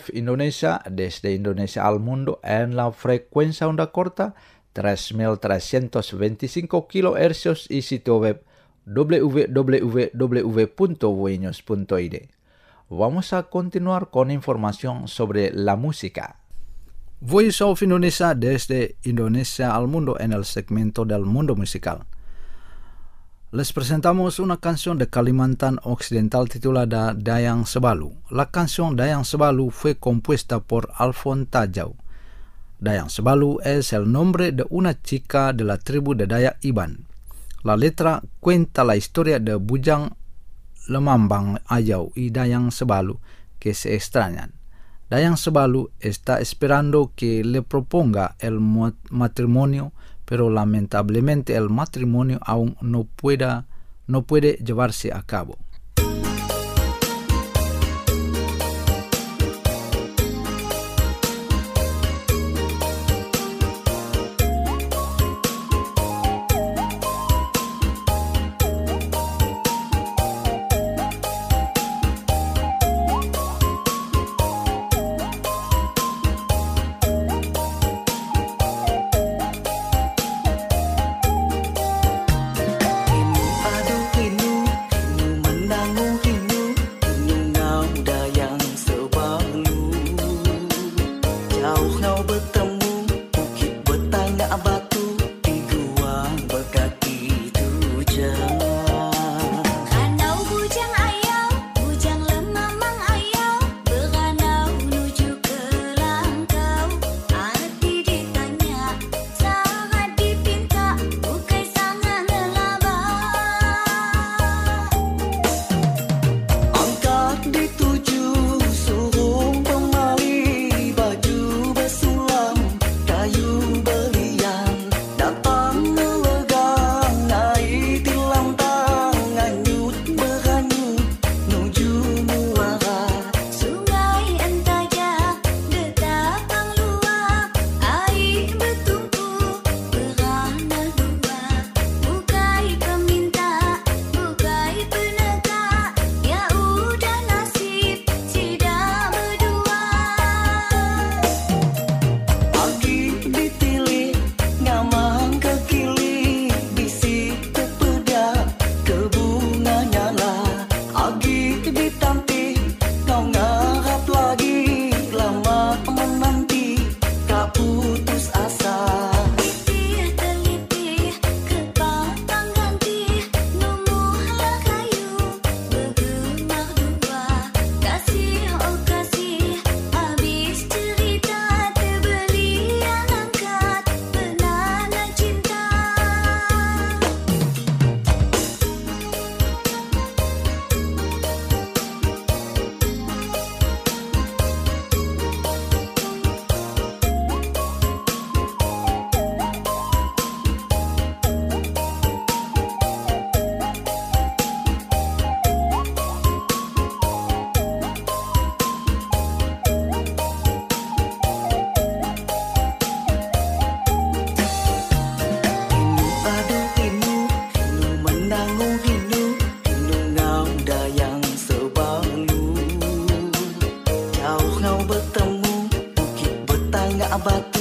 Indonesia, desde Indonesia al mundo en la frecuencia onda corta 3.325 kHz y sitio web www.voinos.id. Vamos a continuar con información sobre la música. Voice of Indonesia desde Indonesia al mundo en el segmento del mundo musical. Les presentamos una canción de Kalimantan Occidental titulada Dayang Sebalu. La canción Dayang Sebalu fue compuesta por Alfon Tajau. Dayang Sebalu es el nombre de una chica de la tribu de Dayak Iban. La letra cuenta la historia de Bujang Lemambang Ayau y Dayang Sebalu que se extrañan. Dayang Sebalu está esperando que le proponga el matrimonio, pero lamentablemente el matrimonio aún no puede llevarse a cabo. Bertemu bukit bertangga batu